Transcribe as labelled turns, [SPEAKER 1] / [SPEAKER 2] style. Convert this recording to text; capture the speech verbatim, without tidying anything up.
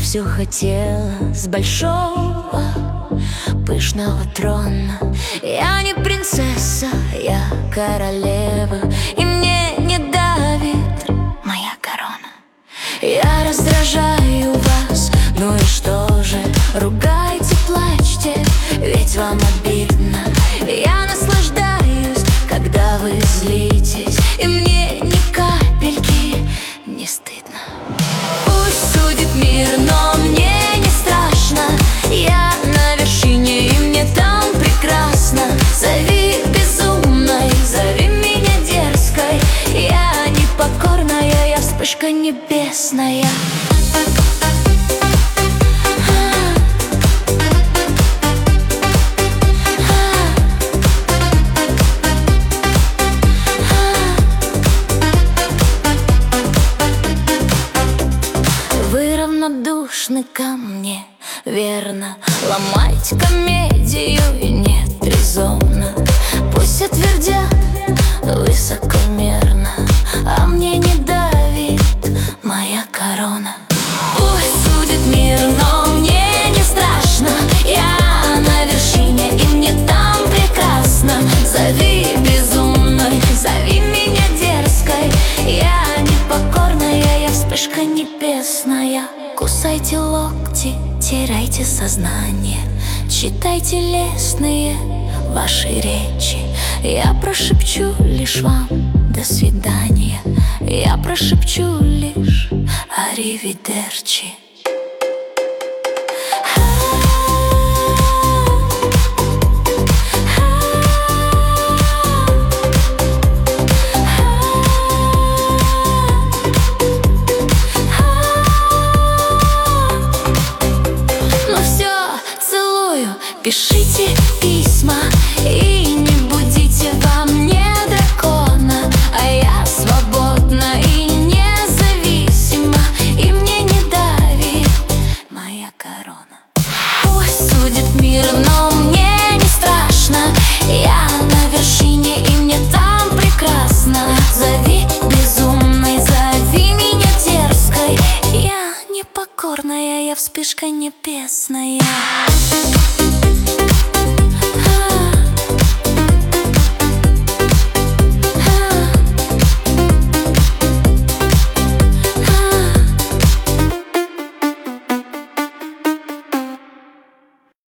[SPEAKER 1] все хотела с большого пышного трона. Я не принцесса, я королева, и мне не давит моя корона. Я раздражаю вас, ну и что же? Ругайте, плачьте, ведь вам обидно. Я наслаждаюсь, когда вы злитесь, и мне ни капельки не стыдно. Пусть судит мир, но мне не страшно. Я на вершине, и мне там прекрасно. Зови безумной, зови меня дерзкой. Я непокорная, я вспышка небесная. Равнодушны ко мне, верно. Ломать комедию нет резонно. Пусть отвердят высокомерно, а мне не давит моя корона. Пусть судит мир, но мне не страшно. Я на вершине, и мне там прекрасно. Зови безумной, зови меня дерзкой. Я непокорная, я вспышка небесная. Кусайте локти, теряйте сознание, читайте лестные ваши речи. Я прошепчу лишь вам до свидания. Я прошепчу лишь аривидерчи. Пишите письма и не будите во мне дракона. А я свободна и независима, и мне не давит моя корона. Пусть судит мир, но мне не страшно. Я на вершине, и мне там прекрасно. Зови безумной, зови меня дерзкой. Я непокорная, я вспышка небесная.